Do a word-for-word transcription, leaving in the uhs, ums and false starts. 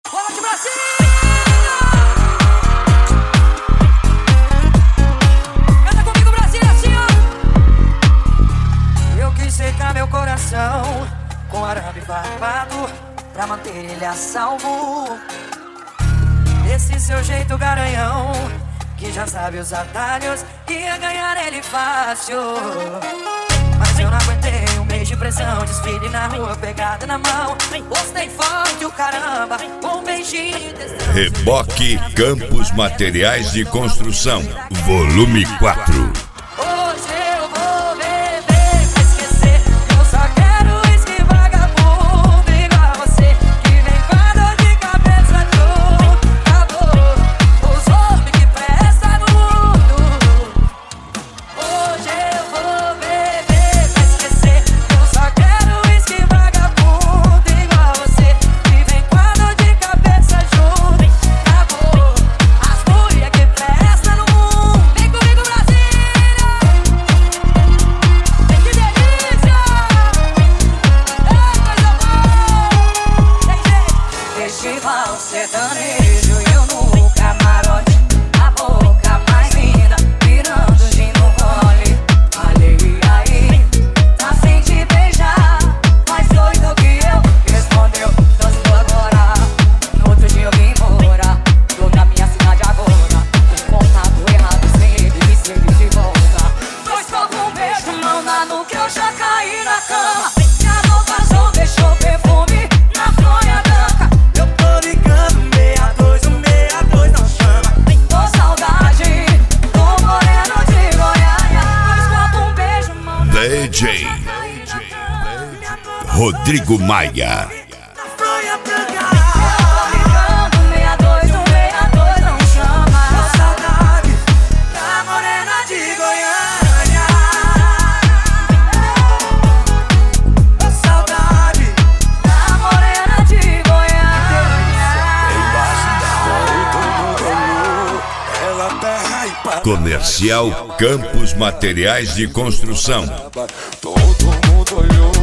Bola de Brasília! Canta comigo, Brasília, assim, ó. Eu quis secar meu coração com arame farpado pra manter ele a salvo. Esse seu jeito garanhão, que já sabe os atalhos, ia ganhar ele fácil. Mas eu não aguentei um mês de pressão, desfile na rua, pegada na mão. Gostei forte o caramba, um beijinho. Reboque Campos Materiais de Construção, volume quatro. Sertanejo, eu no camarote, a boca mais linda, virando gin no gole. Falei aí, tá sem te beijar, mais doido que eu. Respondeu, dançou agora. No outro dia eu vim embora, tô na minha cidade agora. Um contato errado sem ele, sem ele de volta. Dois copos, um beijo, mão na nuca, eu já caí na cama. Minha mão passou, deixou perfume na fronha branca. Eu tô ligando meia dois, um meia dois não chama. Tô saudade, tô moreno de Goiânia. Dois copos, um beijo, mão na D J Rodrigo Maia. Comercial Campos Materiais de Construção. Todo mundo olhou.